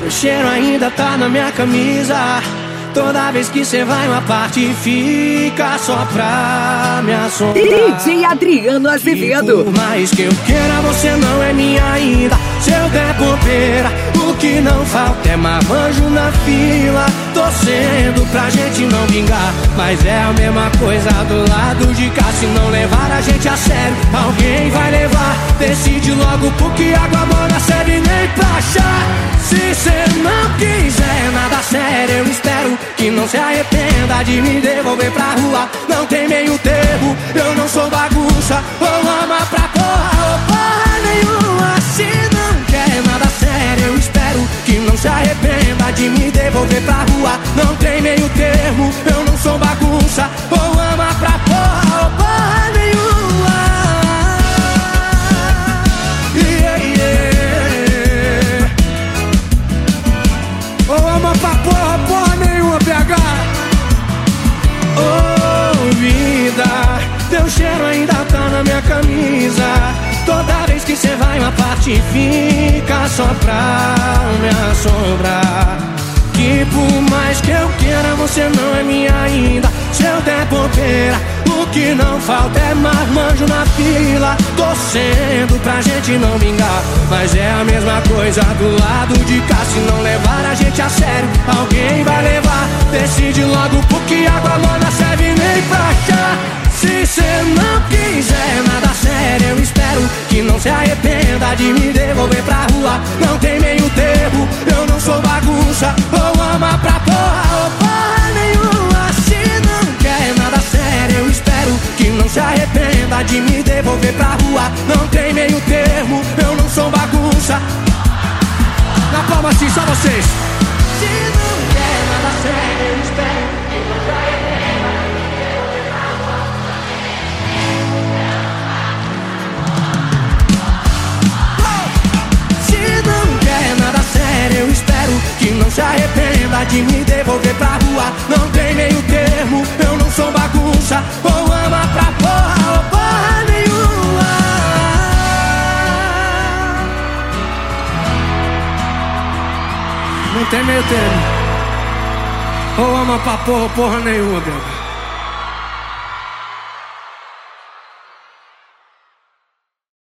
O cheiro ainda tá na minha camisa. Toda vez que cê vai uma parte fica só pra me assombrar. DJ Adriano Azevedo. E por mais que eu queira, você não é minha ainda. Se eu der bobeira, o que não falta é marmanjo na fila, torcendo pra gente não vingar. Mas é a mesma coisa do lado de cá. Se não levar a gente a sério, alguém vai levar. Decide logo, porque água morna serve nem pra chá. Se cê não quiser nada sério, eu espero que não se arrependa de me devolver pra rua. Não tem meio termo, eu não sou bagunça. Ou ama pra porra ou porra nenhuma. Se não quer nada sério, eu espero que não se arrependa de me devolver pra rua. Não tem meio termo, eu não sou bagunça. Ou ama pra porra ou porra nenhuma. Ou ama pra porra, porra nenhuma, PH. Oh, vida, teu cheiro ainda tá na minha camisa. Toda vez que cê vai uma parte fica só pra me assombrar. Que por mais que eu queira, você não é minha ainda. Se eu der bobeira, o que não falta é marmanjo na fila, torcendo pra gente não vingar. Mas é a mesma coisa do lado de cá. Se não levar a gente a sério, alguém vai levar. Decide logo, porque água morna serve nem pra chá. Se cê não quiser nada sério, eu espero que não se arrependa de me devolver pra rua. Não tem meio termo, eu não sou bagunça. Ou ama pra porra ou porra nenhuma. Se não quer nada sério, eu espero que não se arrependa de me devolver pra rua. Não tem meio termo, eu não sou bagunça. Na palma assim, só vocês. Se não quer nada sério, eu espero que não se arrependa de me devolver pra rua. Se não quer nada sério, eu espero que não se arrependa de me devolver pra rua. Não tem meio termo, eu não sou bagunça. Ou ama pra porra ou porra nenhuma. Não tem meio termo. Ou ama pra porra ou porra nenhuma, Deus.